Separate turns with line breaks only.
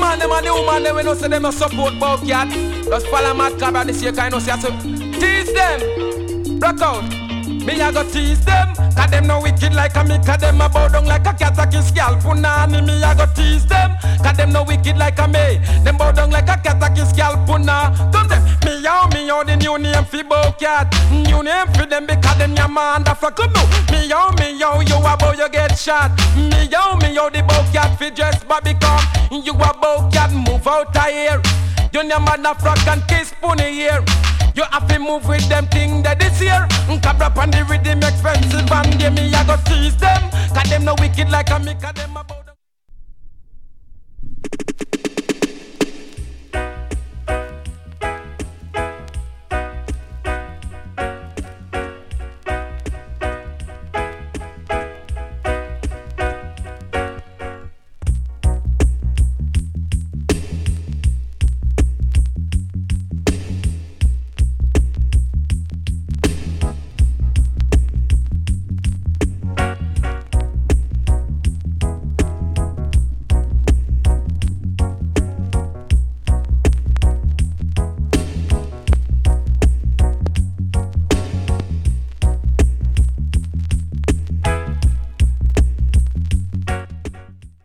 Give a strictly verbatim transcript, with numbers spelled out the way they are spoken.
man, them and the woman, they will know say them no support bout cat. Just follow mad cabra this year, kind of say so. Tease them, rock out. Me a go tease them, cause them no wicked like a me, cause them a bow down like a cat a kiss scalp punani. Me a go tease them, cause them no wicked like a me, them bow down like a cat a kiss scalp punna. Come them, me yo, me yo, the new name fi bow cat, new name fi them because them your man da fra. Come now, me yo, me yo, you a bow you get shot. Me yo, me yo, the bow cat fi dress Bobby come, you a bow cat move out a here. You your man da fra and kiss punny here. You have to move with them thing that this year. Cabra on the rhythm expensive and they me I go tease them. Cause them no wicked like a me, cause them a